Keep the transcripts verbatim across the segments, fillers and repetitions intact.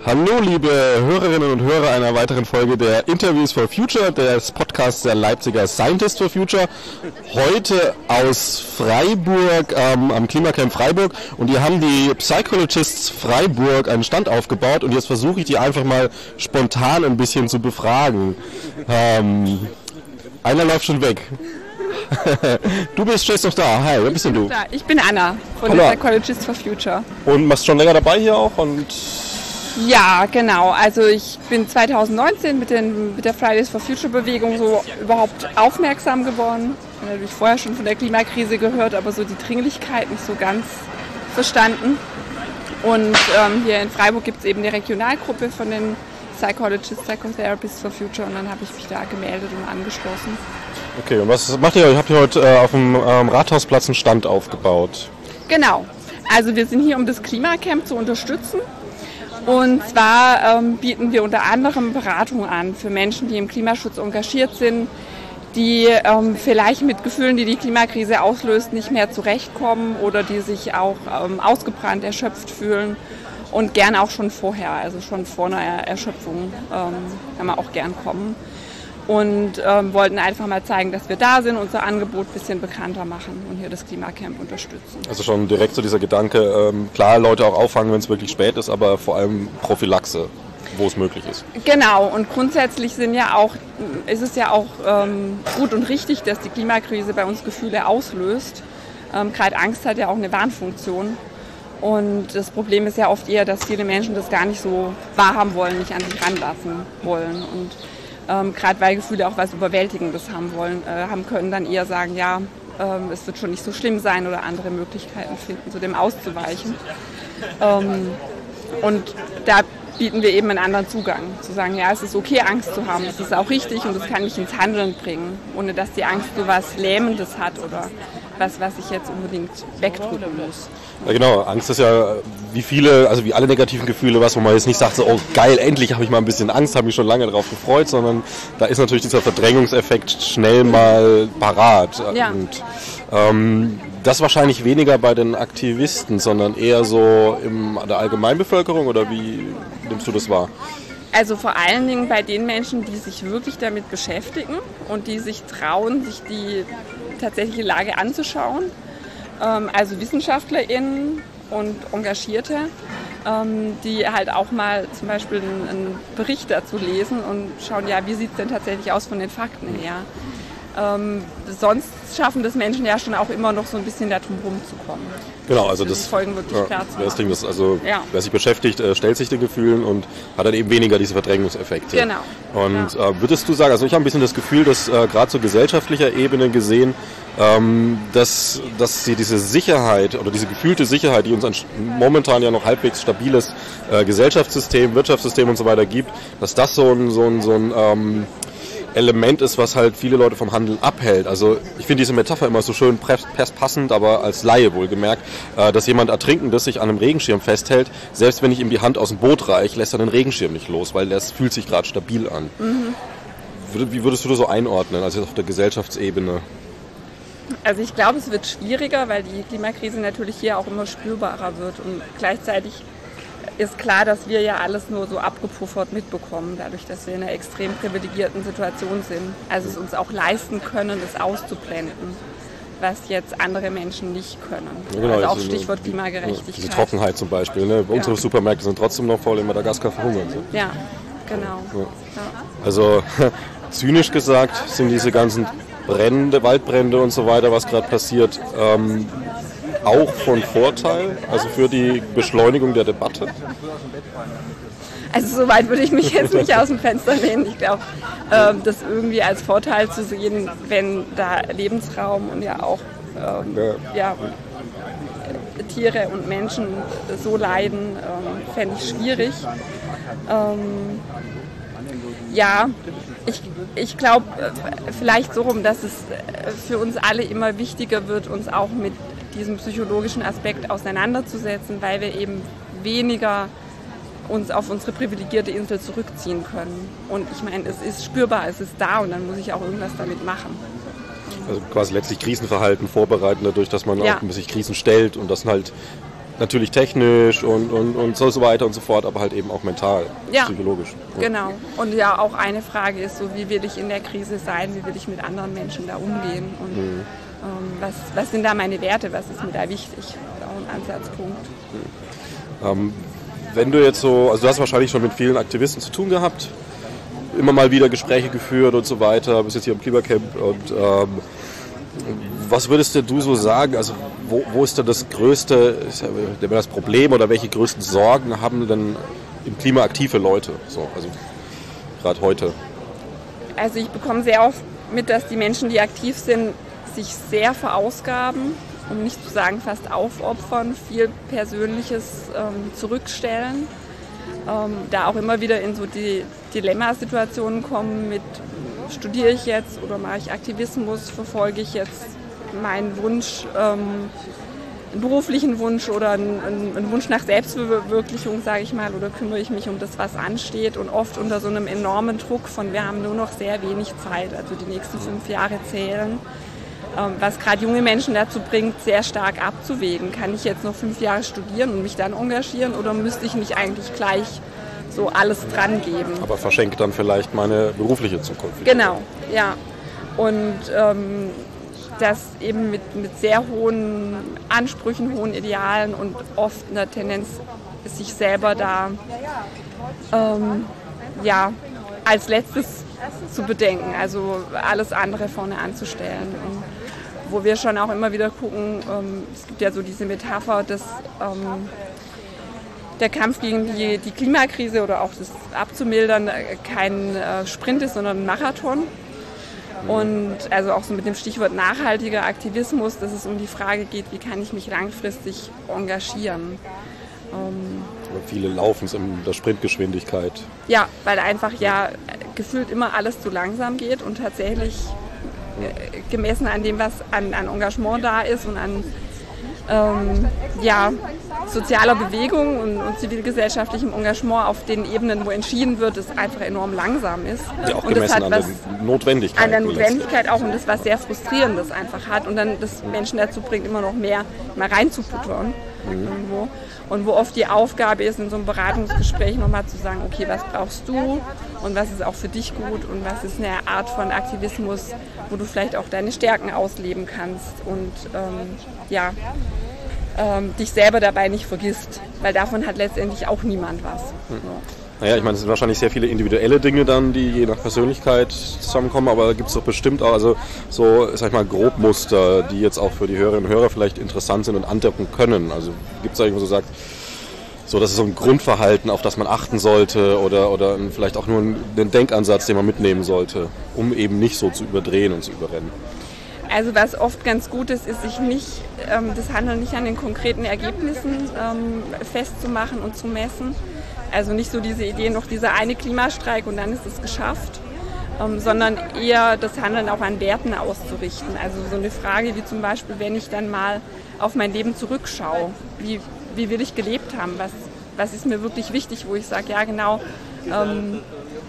Hallo liebe Hörerinnen und Hörer einer weiteren Folge der Interviews for Future, des Podcasts der Leipziger Scientist for Future. Heute aus Freiburg, ähm, am Klimacamp Freiburg, und hier haben die Psychologists Freiburg einen Stand aufgebaut und jetzt versuche ich die einfach mal spontan ein bisschen zu befragen. Ähm, einer läuft schon weg. Du bist, stehst doch da. Hi, wer bist denn du? Ich bin Anna von Hallo. den Psychologists for Future. Und machst schon länger dabei hier auch? Und Ja, genau. Also ich bin zwanzig neunzehn mit, den, mit der Fridays for Future Bewegung so überhaupt aufmerksam geworden. Ich habe natürlich vorher schon von der Klimakrise gehört, aber so die Dringlichkeit nicht so ganz verstanden. Und ähm, hier in Freiburg gibt es eben eine Regionalgruppe von den Psychologists, Psychotherapists for Future, und dann habe ich mich da gemeldet und angeschlossen. okay, und was macht ihr? Habt ihr heute äh, auf dem ähm, Rathausplatz einen Stand aufgebaut? Genau. Also wir sind hier, um das Klimacamp zu unterstützen. Und zwar ähm, bieten wir unter anderem Beratung an für Menschen, die im Klimaschutz engagiert sind, die ähm, vielleicht mit Gefühlen, die die Klimakrise auslöst, nicht mehr zurechtkommen oder die sich auch ähm, ausgebrannt, erschöpft fühlen und gern auch schon vorher, also schon vor einer Erschöpfung, ähm, kann man auch gern kommen. Und ähm, wollten einfach mal zeigen, dass wir da sind, unser Angebot ein bisschen bekannter machen und hier das Klimacamp unterstützen. Also schon direkt so dieser Gedanke, ähm, klar, Leute auch auffangen, wenn es wirklich spät ist, aber vor allem Prophylaxe, wo es möglich ist. Genau, und grundsätzlich sind ja auch, ist es ja auch ähm, gut und richtig, dass die Klimakrise bei uns Gefühle auslöst. Ähm, Gerade Angst hat ja auch eine Warnfunktion. Und das Problem ist ja oft eher, dass viele Menschen das gar nicht so wahrhaben wollen, nicht an sich ranlassen wollen. Und Ähm, gerade weil Gefühle auch was Überwältigendes haben wollen, äh, haben können, dann eher sagen, ja, ähm, es wird schon nicht so schlimm sein oder andere Möglichkeiten finden, zu dem auszuweichen. Ähm, und da bieten wir eben einen anderen Zugang, zu sagen, ja, es ist okay, Angst zu haben, es ist auch richtig und es kann mich ins Handeln bringen, ohne dass die Angst so was Lähmendes hat oder was, was ich jetzt unbedingt wegdrücken muss. Ja genau, Angst ist ja wie viele, also wie alle negativen Gefühle, was wo man jetzt nicht sagt, so, oh geil, endlich habe ich mal ein bisschen Angst, habe mich schon lange darauf gefreut, sondern da ist natürlich dieser Verdrängungseffekt schnell mal parat. Ja. Und ähm, das wahrscheinlich weniger bei den Aktivisten, sondern eher so in der Allgemeinbevölkerung, oder wie nimmst du das wahr? Also vor allen Dingen bei den Menschen, die sich wirklich damit beschäftigen und die sich trauen, sich die tatsächliche Lage anzuschauen. Ähm, also WissenschaftlerInnen und Engagierte, ähm, die halt auch mal zum Beispiel einen, einen Bericht dazu lesen und schauen, ja, wie sieht es denn tatsächlich aus von den Fakten her. Ähm, sonst schaffen das Menschen ja schon auch immer noch so ein bisschen darum rumzukommen. Genau, also das das, Folgen wirklich ja, klar zu das Ding ist, also ja. wer sich beschäftigt, äh, stellt sich den Gefühlen und hat dann eben weniger diese Verdrängungseffekte. Genau. Und ja. äh, würdest du sagen, also ich habe ein bisschen das Gefühl, dass äh, gerade zu gesellschaftlicher Ebene gesehen, ähm, dass, dass sie diese Sicherheit oder diese gefühlte Sicherheit, die uns ein momentan ja noch halbwegs stabiles äh, Gesellschaftssystem, Wirtschaftssystem und so weiter gibt, dass das so ein, so ein, so ein ähm, Element ist, was halt viele Leute vom Handeln abhält. Also ich finde diese Metapher immer so schön passend, aber als Laie wohlgemerkt, äh, dass jemand Ertrinkendes sich an einem Regenschirm festhält, selbst wenn ich ihm die Hand aus dem Boot reiche, lässt er den Regenschirm nicht los, weil das fühlt sich gerade stabil an. Mhm. Wie würdest du das so einordnen, also auf der Gesellschaftsebene? Also ich glaube, es wird schwieriger, weil die Klimakrise natürlich hier auch immer spürbarer wird und gleichzeitig ist klar, dass wir ja alles nur so abgepuffert mitbekommen, dadurch, dass wir in einer extrem privilegierten Situation sind. Also es uns auch leisten können, es auszublenden, was jetzt andere Menschen nicht können. Ja, genau, also auch also Stichwort die, Klimagerechtigkeit. Diese Trockenheit zum Beispiel. Ne? Ja. Unsere Supermärkte sind trotzdem noch voll, in Madagaskar verhungern. So. Ja, genau. Ja. Ja. Also zynisch gesagt sind diese ganzen Brände, Waldbrände und so weiter, was gerade passiert, ähm, auch von Vorteil, also für die Beschleunigung der Debatte? Also so weit würde ich mich jetzt nicht aus dem Fenster lehnen. Ich glaube, ähm, das irgendwie als Vorteil zu sehen, wenn da Lebensraum und ja auch ähm, ja. Ja, Tiere und Menschen so leiden, ähm, fände ich schwierig. Ähm, ja, ich, ich glaube vielleicht so rum, dass es für uns alle immer wichtiger wird, uns auch mit diesem psychologischen Aspekt auseinanderzusetzen, weil wir eben weniger uns auf unsere privilegierte Insel zurückziehen können. Und ich meine, es ist spürbar, es ist da und dann muss ich auch irgendwas damit machen. Also quasi letztlich Krisenverhalten vorbereiten, dadurch, dass man ja. auch sich Krisen stellt und das halt natürlich technisch und, und, und so weiter und so fort, aber halt eben auch mental, ja, psychologisch. Ja. Genau. Und ja, auch eine Frage ist so, wie will ich in der Krise sein, wie will ich mit anderen Menschen da umgehen und mhm. ähm, was, was sind da meine Werte, was ist mir da wichtig? Auch ein Ansatzpunkt. Mhm. Ähm, wenn du jetzt so, also du hast wahrscheinlich schon mit vielen Aktivisten zu tun gehabt, immer mal wieder Gespräche geführt und so weiter, bist jetzt hier im Klimacamp und ähm, was würdest du so sagen, also wo, wo ist denn das größte das Problem oder welche größten Sorgen haben denn im Klima aktive Leute, so, also gerade heute? Also ich bekomme sehr oft mit, dass die Menschen, die aktiv sind, sich sehr verausgaben, um nicht zu sagen fast aufopfern, viel Persönliches ähm, zurückstellen, ähm, da auch immer wieder in so die Dilemmasituationen kommen mit, studiere ich jetzt oder mache ich Aktivismus, verfolge ich jetzt meinen Wunsch, ähm, einen beruflichen Wunsch oder einen, einen Wunsch nach Selbstverwirklichung, sage ich mal, oder kümmere ich mich um das, was ansteht und oft unter so einem enormen Druck von, wir haben nur noch sehr wenig Zeit, also die nächsten fünf Jahre zählen, ähm, was gerade junge Menschen dazu bringt, sehr stark abzuwägen. Kann ich jetzt noch fünf Jahre studieren und mich dann engagieren oder müsste ich nicht eigentlich gleich so alles dran geben? Aber verschenkt dann vielleicht meine berufliche Zukunft. Genau, ja. Und ähm, das eben mit, mit sehr hohen Ansprüchen, hohen Idealen und oft einer Tendenz, sich selber da ähm, ja, als letztes zu bedenken, also alles andere vorne anzustellen. Und wo wir schon auch immer wieder gucken, ähm, es gibt ja so diese Metapher, dass ähm, der Kampf gegen die, die Klimakrise oder auch das abzumildern kein äh, Sprint ist, sondern ein Marathon. Und also auch so mit dem Stichwort nachhaltiger Aktivismus, dass es um die Frage geht, wie kann ich mich langfristig engagieren. Ähm, viele laufen es in der Sprintgeschwindigkeit. Ja, weil einfach ja gefühlt immer alles zu langsam geht und tatsächlich äh, gemessen an dem, was an, an Engagement da ist und an ähm, ja, sozialer Bewegung und, und zivilgesellschaftlichem Engagement auf den Ebenen, wo entschieden wird, es einfach enorm langsam ist. Ja, auch und gemessen das hat an was, der Notwendigkeit. An der Notwendigkeit auch und das was sehr Frustrierendes einfach hat und dann das Menschen dazu bringt, immer noch mehr mal reinzufuttern mhm. irgendwo. Und wo oft die Aufgabe ist, in so einem Beratungsgespräch nochmal zu sagen, okay, was brauchst du und was ist auch für dich gut und was ist eine Art von Aktivismus, wo du vielleicht auch deine Stärken ausleben kannst und ähm, ja, ähm, dich selber dabei nicht vergisst, weil davon hat letztendlich auch niemand was. Mhm. So. Naja, ich meine, es sind wahrscheinlich sehr viele individuelle Dinge dann, die je nach Persönlichkeit zusammenkommen, aber da gibt es doch bestimmt auch also so, sag ich mal, Grobmuster, die jetzt auch für die Hörerinnen und Hörer vielleicht interessant sind und andocken können. Also gibt es irgendwo so sagt, so das ist so ein Grundverhalten, auf das man achten sollte oder, oder vielleicht auch nur einen Denkansatz, den man mitnehmen sollte, um eben nicht so zu überdrehen und zu überrennen. Also was oft ganz gut ist, ist sich nicht, ähm, das Handeln nicht an den konkreten Ergebnissen ähm, festzumachen und zu messen. Also nicht so diese Idee, noch dieser eine Klimastreik und dann ist es geschafft, ähm, sondern eher das Handeln auch an Werten auszurichten. Also so eine Frage wie zum Beispiel, wenn ich dann mal auf mein Leben zurückschaue, wie, wie will ich gelebt haben, was, was ist mir wirklich wichtig, wo ich sage, ja genau, ähm,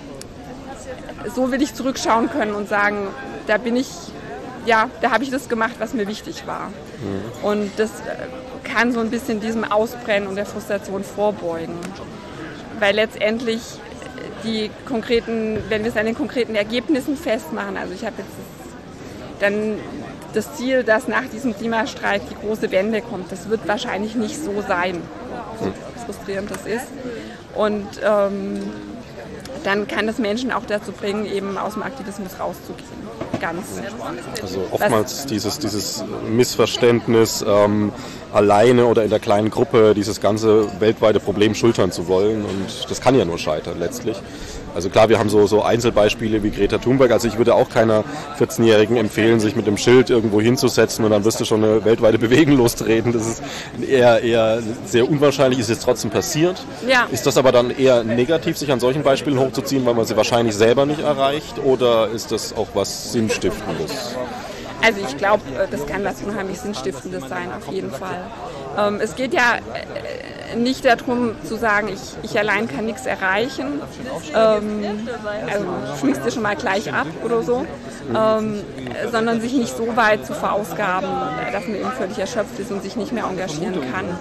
so will ich zurückschauen können und sagen, da bin ich, ja, da habe ich das gemacht, was mir wichtig war. Mhm. Und das kann so ein bisschen diesem Ausbrennen und der Frustration vorbeugen. Weil letztendlich die konkreten, wenn wir es an den konkreten Ergebnissen festmachen, also ich habe jetzt das, dann das Ziel, dass nach diesem Klimastreik die große Wende kommt, das wird wahrscheinlich nicht so sein, so frustrierend das ist. Und ähm, dann kann das Menschen auch dazu bringen, eben aus dem Aktivismus rauszugehen. Ganz. Also oftmals dieses, dieses Missverständnis, ähm, alleine oder in der kleinen Gruppe dieses ganze weltweite Problem schultern zu wollen und das kann ja nur scheitern letztlich. Also klar, wir haben so, so Einzelbeispiele wie Greta Thunberg, also ich würde auch keiner vierzehnjährigen empfehlen, sich mit dem Schild irgendwo hinzusetzen und dann wirst du schon eine weltweite Bewegung lostreten. Das ist eher, eher sehr unwahrscheinlich, ist jetzt trotzdem passiert. Ja. Ist das aber dann eher negativ, sich an solchen Beispielen hochzuziehen, weil man sie wahrscheinlich selber nicht erreicht oder ist das auch was Sinnstiftendes? Also ich glaube, das kann was unheimlich Sinnstiftendes sein, auf jeden Fall. Ähm, es geht ja nicht darum zu sagen, ich, ich allein kann nichts erreichen, ähm, also schminkst dir schon mal gleich ab oder so, ähm, sondern sich nicht so weit zu verausgaben, dass man eben völlig erschöpft ist und sich nicht mehr engagieren kann.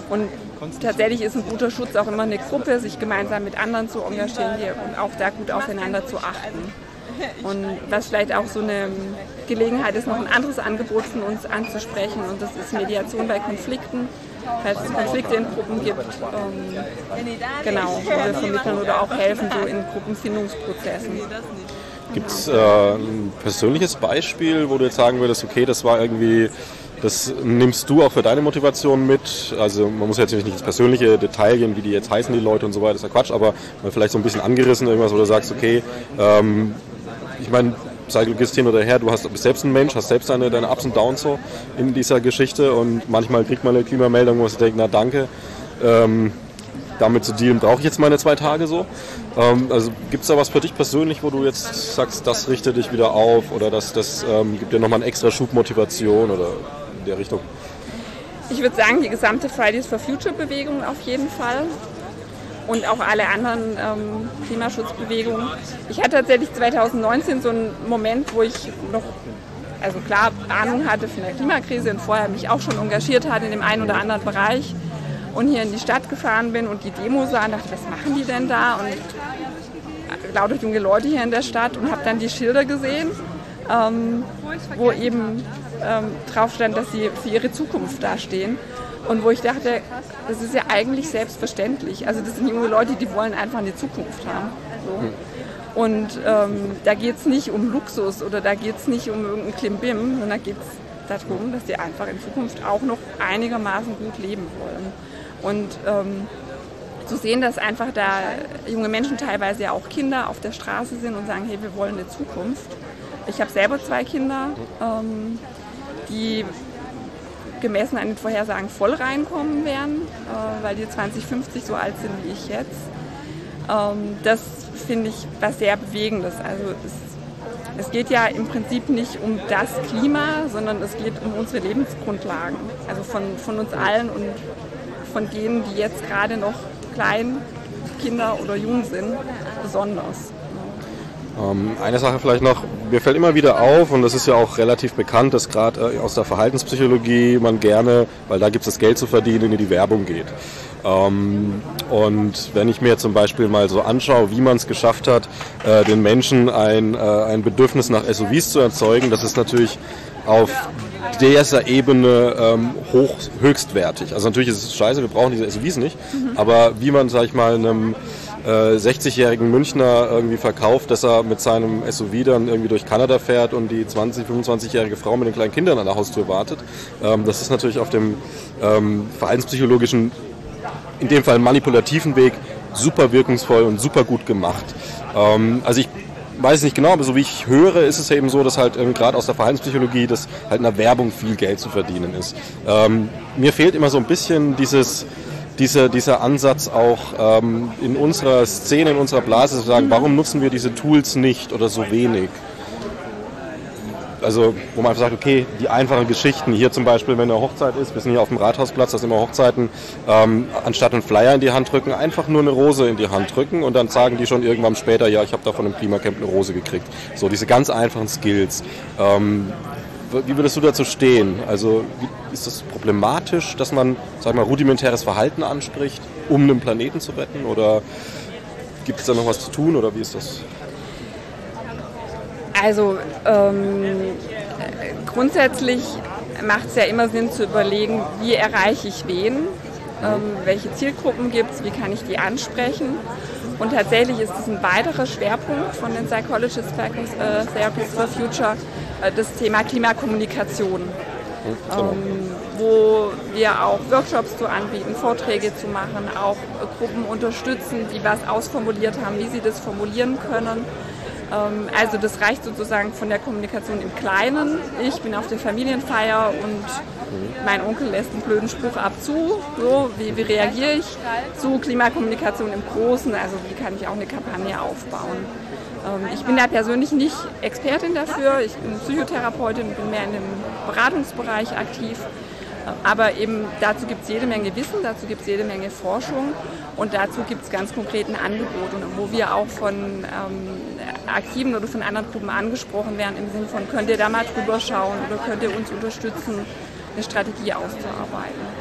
Und tatsächlich ist ein guter Schutz auch immer eine Gruppe, sich gemeinsam mit anderen zu engagieren hier und auch da gut aufeinander zu achten. Und was vielleicht auch so eine Gelegenheit ist, noch ein anderes Angebot von uns anzusprechen, und das ist Mediation bei Konflikten, falls es Konflikte in Gruppen gibt, ähm, genau, wo wir vermitteln oder auch helfen so in Gruppenfindungsprozessen. Gibt es äh, ein persönliches Beispiel, wo du jetzt sagen würdest, okay, das war irgendwie, das nimmst du auch für deine Motivation mit? Also man muss jetzt nicht ins persönliche Detail gehen, wie die jetzt heißen, die Leute und so weiter, das ist ja Quatsch, aber vielleicht so ein bisschen angerissen, irgendwas, wo du sagst, okay, ähm, ich meine, Cycle gehst hin oder her, du hast, bist selbst ein Mensch, hast selbst deine, deine Ups und Downs so in dieser Geschichte, und manchmal kriegt man eine Klimameldung, wo man sich denkt, na danke, ähm, damit zu dealen brauche ich jetzt meine zwei Tage so. Ähm, also gibt es da was für dich persönlich, wo du jetzt sagst, das richtet dich wieder auf, oder das, das ähm, gibt dir nochmal einen extra Schub Motivation oder in der Richtung? Ich würde sagen, die gesamte Fridays for Future Bewegung auf jeden Fall. Und auch alle anderen ähm, Klimaschutzbewegungen. Ich hatte tatsächlich zwanzig neunzehn so einen Moment, wo ich noch, also klar, Ahnung hatte von der Klimakrise und vorher mich auch schon engagiert hatte in dem einen oder anderen Bereich und hier in die Stadt gefahren bin und die Demo sah und dachte, was machen die denn da? Und lauter junge Leute hier in der Stadt, und habe dann die Schilder gesehen, ähm, wo eben ähm, drauf stand, dass sie für ihre Zukunft dastehen. Und wo ich dachte, das ist ja eigentlich selbstverständlich. Also das sind junge Leute, die wollen einfach eine Zukunft haben. So. Und ähm, da geht es nicht um Luxus oder da geht es nicht um irgendein Klimbim, sondern da geht es darum, dass sie einfach in Zukunft auch noch einigermaßen gut leben wollen. Und ähm, zu sehen, dass einfach da junge Menschen, teilweise ja auch Kinder, auf der Straße sind und sagen, hey, wir wollen eine Zukunft. Ich habe selber zwei Kinder, ähm, die gemessen an den Vorhersagen voll reinkommen werden, äh, weil die zwanzig fünfzig so alt sind wie ich jetzt. Ähm, das finde ich was sehr Bewegendes. Also es, es geht ja im Prinzip nicht um das Klima, sondern es geht um unsere Lebensgrundlagen. Also von, von uns allen und von denen, die jetzt gerade noch klein, Kinder oder jung sind, besonders. Ähm, eine Sache vielleicht noch, mir fällt immer wieder auf, und das ist ja auch relativ bekannt, dass gerade äh, aus der Verhaltenspsychologie man gerne, weil da gibt es das Geld zu verdienen, in die Werbung geht. Ähm, und wenn ich mir zum Beispiel mal so anschaue, wie man es geschafft hat, äh, den Menschen ein, äh, ein Bedürfnis nach S U Vs zu erzeugen, das ist natürlich auf dieser Ebene ähm, hoch, höchstwertig. Also natürlich ist es scheiße, wir brauchen diese S U Vs nicht, mhm. aber wie man, sag ich mal, einem äh, sechzigjährigen Münchner irgendwie verkauft, dass er mit seinem S U V dann irgendwie durch Kanada fährt und die zwanzig-, fünfundzwanzigjährige Frau mit den kleinen Kindern an der Haustür wartet. Ähm, das ist natürlich auf dem ähm, verhaltenspsychologischen, in dem Fall manipulativen Weg super wirkungsvoll und super gut gemacht. Ähm, also ich weiß nicht genau, aber so wie ich höre, ist es eben so, dass halt ähm, gerade aus der Verhaltenspsychologie, dass halt in der Werbung viel Geld zu verdienen ist. Ähm, mir fehlt immer so ein bisschen dieses, diese, dieser Ansatz auch ähm, in unserer Szene, in unserer Blase zu sagen, warum nutzen wir diese Tools nicht oder so wenig? Also wo man einfach sagt, okay, die einfachen Geschichten, hier zum Beispiel, wenn eine Hochzeit ist, wir sind hier auf dem Rathausplatz, da sind immer Hochzeiten, ähm, anstatt einen Flyer in die Hand drücken, einfach nur eine Rose in die Hand drücken und dann sagen die schon irgendwann später, ja, ich habe da von einem Klimacamp eine Rose gekriegt. So, diese ganz einfachen Skills. Ähm, wie würdest du dazu stehen? Also ist das problematisch, dass man, sag mal, rudimentäres Verhalten anspricht, um einen Planeten zu retten? Oder gibt es da noch was zu tun, oder wie ist das? Also ähm, grundsätzlich macht es ja immer Sinn zu überlegen, wie erreiche ich wen, ähm, welche Zielgruppen gibt es, wie kann ich die ansprechen. Und tatsächlich ist es ein weiterer Schwerpunkt von den Psychologists äh, Therapists for Future, äh, das Thema Klimakommunikation, genau. ähm, wo wir auch Workshops zu anbieten, Vorträge zu machen, auch äh, Gruppen unterstützen, die was ausformuliert haben, wie sie das formulieren können. Also das reicht sozusagen von der Kommunikation im Kleinen. Ich bin auf der Familienfeier und mein Onkel lässt einen blöden Spruch ab zu. So, wie, wie reagiere ich? Zu Klimakommunikation im Großen, also wie kann ich auch eine Kampagne aufbauen? Ich bin da persönlich nicht Expertin dafür. Ich bin Psychotherapeutin und bin mehr in dem Beratungsbereich aktiv. Aber eben dazu gibt es jede Menge Wissen, dazu gibt es jede Menge Forschung und dazu gibt es ganz konkret ein Angebot, wo wir auch von ähm, Archiven oder von anderen Gruppen angesprochen werden im Sinne von, könnt ihr da mal drüber schauen oder könnt ihr uns unterstützen, eine Strategie auszuarbeiten.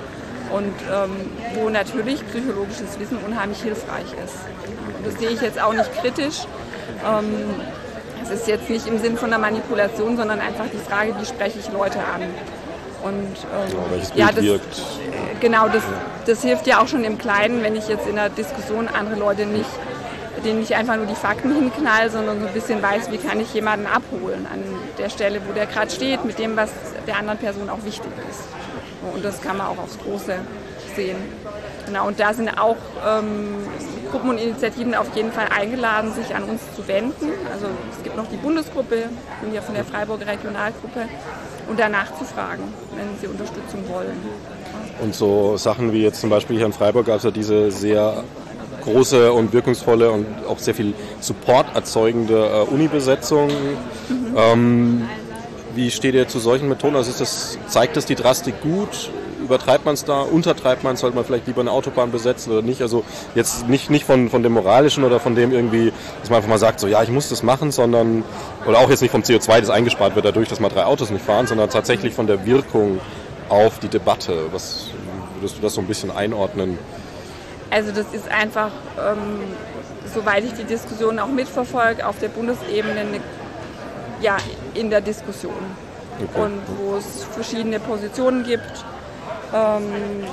Und ähm, wo natürlich psychologisches Wissen unheimlich hilfreich ist. Und das sehe ich jetzt auch nicht kritisch. Ähm, es ist jetzt nicht im Sinn von einer Manipulation, sondern einfach die Frage, wie spreche ich Leute an. Und ähm, ja, welches Bild ja, das, wirkt. Genau, das, das hilft ja auch schon im Kleinen, wenn ich jetzt in einer Diskussion andere Leute nicht, denen nicht einfach nur die Fakten hinknall, sondern so ein bisschen weiß, wie kann ich jemanden abholen an der Stelle, wo der gerade steht, mit dem, was der anderen Person auch wichtig ist. Und das kann man auch aufs Große sehen. Genau, und da sind auch ähm, Gruppen und Initiativen auf jeden Fall eingeladen, sich an uns zu wenden. Also es gibt noch die Bundesgruppe, ich bin ja von der Freiburger Regionalgruppe, und danach zu fragen, wenn sie Unterstützung wollen. Und so Sachen wie jetzt zum Beispiel hier in Freiburg gab es ja diese sehr große und wirkungsvolle und auch sehr viel Support erzeugende äh, Uni-Besetzung. Mhm. Ähm, wie steht ihr zu solchen Methoden? Also ist das, zeigt das die Drastik gut? Übertreibt man es da? Untertreibt man es? Sollte man vielleicht lieber eine Autobahn besetzen oder nicht? Also jetzt nicht, nicht von, von dem Moralischen oder von dem irgendwie, dass man einfach mal sagt, so ja, ich muss das machen, sondern, oder auch jetzt nicht vom C O zwei, das eingespart wird dadurch, dass mal drei Autos nicht fahren, sondern tatsächlich von der Wirkung auf die Debatte. Was würdest du das so ein bisschen einordnen? Also das ist einfach, ähm, soweit ich die Diskussion auch mitverfolge, auf der Bundesebene eine, ja, in der Diskussion. Okay. Und wo es verschiedene Positionen gibt, ähm,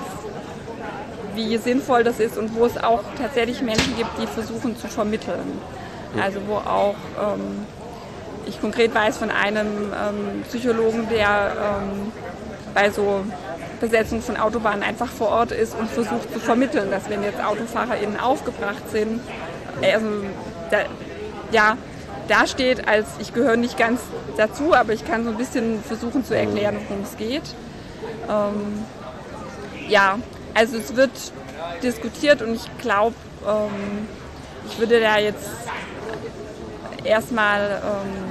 wie sinnvoll das ist und wo es auch tatsächlich Menschen gibt, die versuchen zu vermitteln. Also wo auch ähm, ich konkret weiß von einem ähm, Psychologen, der ähm, bei so Besetzung von Autobahnen einfach vor Ort ist und versucht zu vermitteln, dass wenn jetzt AutofahrerInnen aufgebracht sind, also da, ja, da steht als, ich gehöre nicht ganz dazu, aber ich kann so ein bisschen versuchen zu erklären, worum es geht. Ähm, ja, also es wird diskutiert und ich glaube, ähm, ich würde da jetzt erstmal ähm,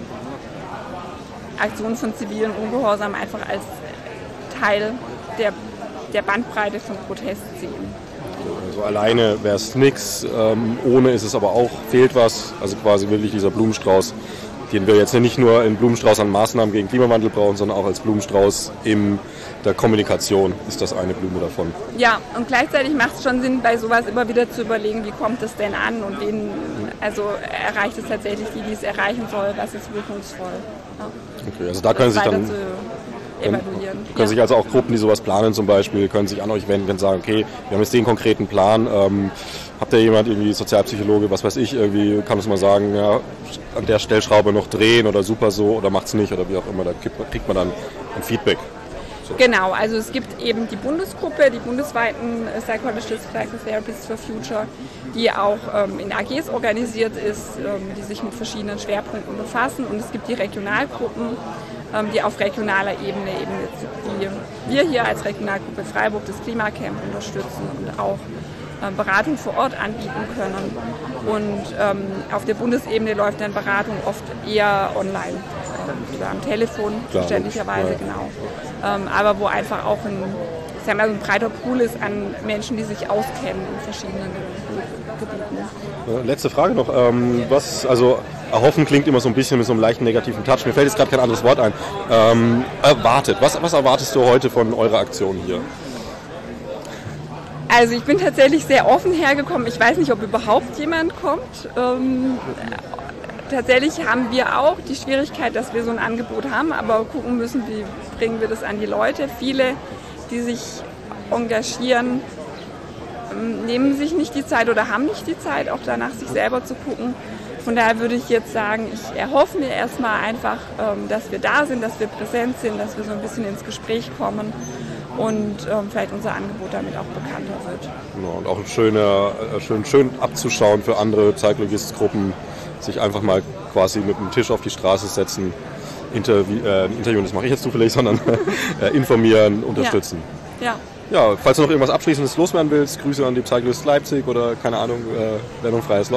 Aktionen von zivilen Ungehorsam einfach als Teil der, der Bandbreite von Protest sehen. Also alleine wäre es nichts, ähm, ohne ist es aber auch, fehlt was, also quasi wirklich dieser Blumenstrauß, den wir jetzt nicht nur im Blumenstrauß an Maßnahmen gegen Klimawandel brauchen, sondern auch als Blumenstrauß in der Kommunikation ist das eine Blume davon. Ja, und gleichzeitig macht es schon Sinn, bei sowas immer wieder zu überlegen, wie kommt es denn an und wen, also erreicht es tatsächlich die, die es erreichen soll, was ist wirkungsvoll. Ja. Okay, also da können sich dann... evaluieren. Können ja. sich also auch Gruppen, die sowas planen zum Beispiel, können sich an euch wenden und sagen, okay, wir haben jetzt den konkreten Plan, ähm, habt ihr jemand, irgendwie Sozialpsychologe, was weiß ich, irgendwie kann uns mal sagen, ja, an der Stellschraube noch drehen oder super so oder macht's nicht oder wie auch immer, da kriegt man dann ein Feedback. So. Genau, also es gibt eben die Bundesgruppe, die bundesweiten Psychologists, Psychotherapists for Future, die auch ähm, in A Gs organisiert ist, ähm, die sich mit verschiedenen Schwerpunkten befassen, und es gibt die Regionalgruppen, die auf regionaler Ebene eben jetzt, wie wir hier als Regionalgruppe Freiburg das Klimacamp unterstützen und auch ähm, Beratung vor Ort anbieten können. Und ähm, auf der Bundesebene läuft dann Beratung oft eher online oder am Telefon, verständlicherweise, ja. Genau. Ähm, aber wo einfach auch ein, sagen wir, ein breiter Pool ist an Menschen, die sich auskennen in verschiedenen Gebieten. Letzte Frage noch. Ähm, was, also erhoffen klingt immer so ein bisschen mit so einem leichten negativen Touch. Mir fällt jetzt gerade kein anderes Wort ein. Ähm, erwartet. Was, was erwartest du heute von eurer Aktion hier? Also ich bin tatsächlich sehr offen hergekommen. Ich weiß nicht, ob überhaupt jemand kommt. Ähm, tatsächlich haben wir auch die Schwierigkeit, dass wir so ein Angebot haben, aber gucken müssen, wie bringen wir das an die Leute. Viele, die sich engagieren, nehmen sich nicht die Zeit oder haben nicht die Zeit, auch danach sich selber zu gucken. Von daher würde ich jetzt sagen, ich erhoffe mir erstmal einfach, dass wir da sind, dass wir präsent sind, dass wir so ein bisschen ins Gespräch kommen und vielleicht unser Angebot damit auch bekannter wird. Genau, und auch ein schöner, schön, schön abzuschauen für andere Zeitlogistikgruppen, sich einfach mal quasi mit dem Tisch auf die Straße setzen, Interview, äh, Interviewen, das mache ich jetzt zufällig, sondern äh, informieren, unterstützen. Ja. ja. Ja, falls du noch irgendwas Abschließendes loswerden willst, Grüße an die Cyclist Leipzig oder keine Ahnung, äh, Werbung freier Slot.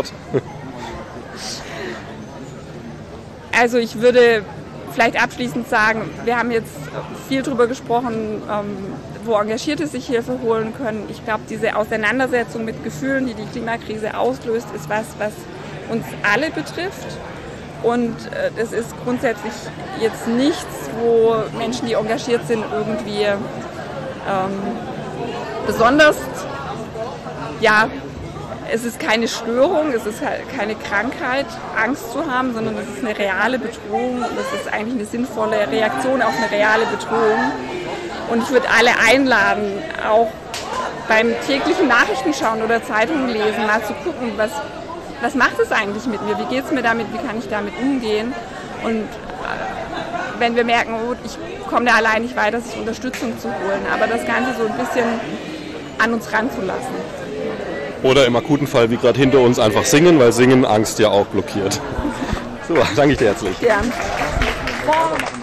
Also ich würde vielleicht abschließend sagen, wir haben jetzt viel darüber gesprochen, ähm, wo Engagierte sich Hilfe holen können. Ich glaube, diese Auseinandersetzung mit Gefühlen, die die Klimakrise auslöst, ist was, was uns alle betrifft. Und äh, das ist grundsätzlich jetzt nichts, wo Menschen, die engagiert sind, irgendwie ähm, besonders, ja, es ist keine Störung, es ist halt keine Krankheit, Angst zu haben, sondern es ist eine reale Bedrohung und es ist eigentlich eine sinnvolle Reaktion auf eine reale Bedrohung. Und ich würde alle einladen, auch beim täglichen Nachrichtenschauen oder Zeitungen lesen, mal zu gucken, was, was macht es eigentlich mit mir, wie geht es mir damit, wie kann ich damit umgehen. Und wenn wir merken, oh, ich komme da allein nicht weiter, sich Unterstützung zu holen, aber das Ganze so ein bisschen an uns ranzulassen. Oder im akuten Fall, wie gerade hinter uns, einfach singen, weil Singen Angst ja auch blockiert. So, danke ich dir herzlich. Gern.